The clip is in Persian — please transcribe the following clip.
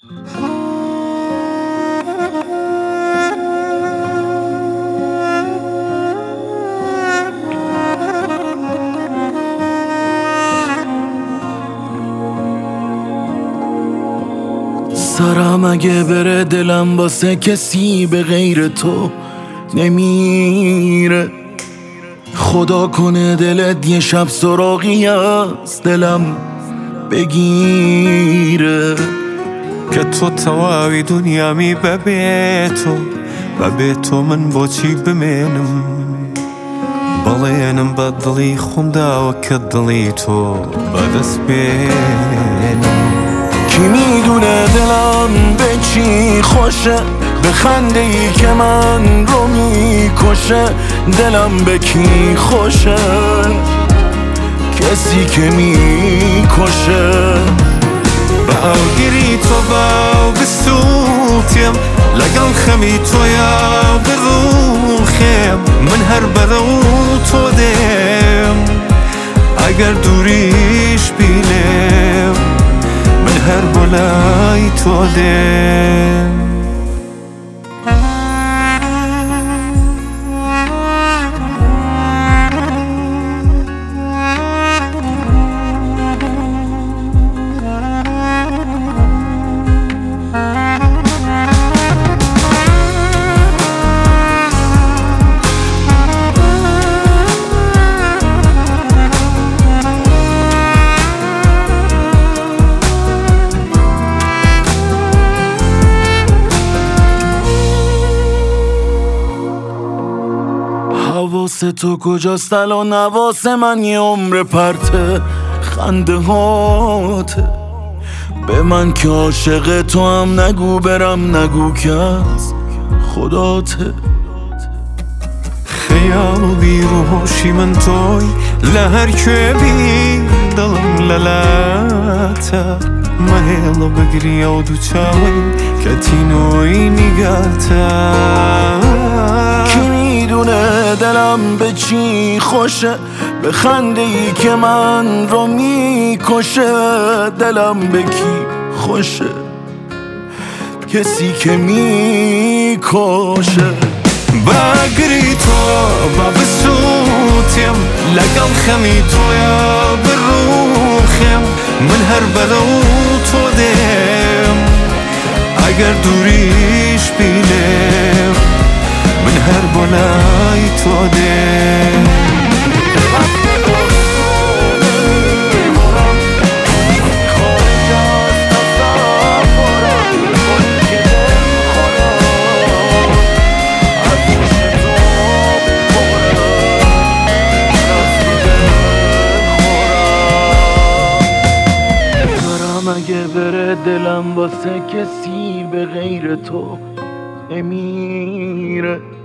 سرم اگه بره دلم واسه کسی به غیر تو نمیره. خدا کنه دلت یه شب سراغی از دلم بگیره که تو تواوی دنیامی ببێ تۆ من بۆچی بمێنم بەڵێنم بە دڵی خۆمداوە کە دڵی تۆ بەدەست بێنم. کی میدونه دلم به چی خوشه، به خنده ای که من رو میکشه. دلم به کی خوشه؟ کسی که میکشه. بەئاگری تۆ باو بسووتێم لەگەڵ خەمی تۆیا بڕوخێم من هەر بەرەو تۆ دێم ئەگەر دووریش بینێم من هەر بۆ لای تۆ دێم. حواس تو کجاست الان؟ حواس من یه عمر پرته خنده هاته. به من که عاشق تو هم نگو برم، نگو که از خداته. خەیاڵ و بیرۆشی من تۆی لە هەر کوێبی دڵم لەلاتە مەهێڵە بگریە و دوو چاوەی کە تینۆی نیگاتە. کی میدونه دلم به چی خوشه، به خنده ای که من رو میکشه. دلم به کی خوشه؟ کسی که میکشه. بەئاگری تۆ با بسووتێم لەگەڵ خەمی تۆیا بڕوخێم من هەر بەرەو تۆ دێم ئەگەر دووریش بینێم من هەر بۆ لای تۆ دێم. اگه بره دلم واسه کسی به غیر تو نمیره.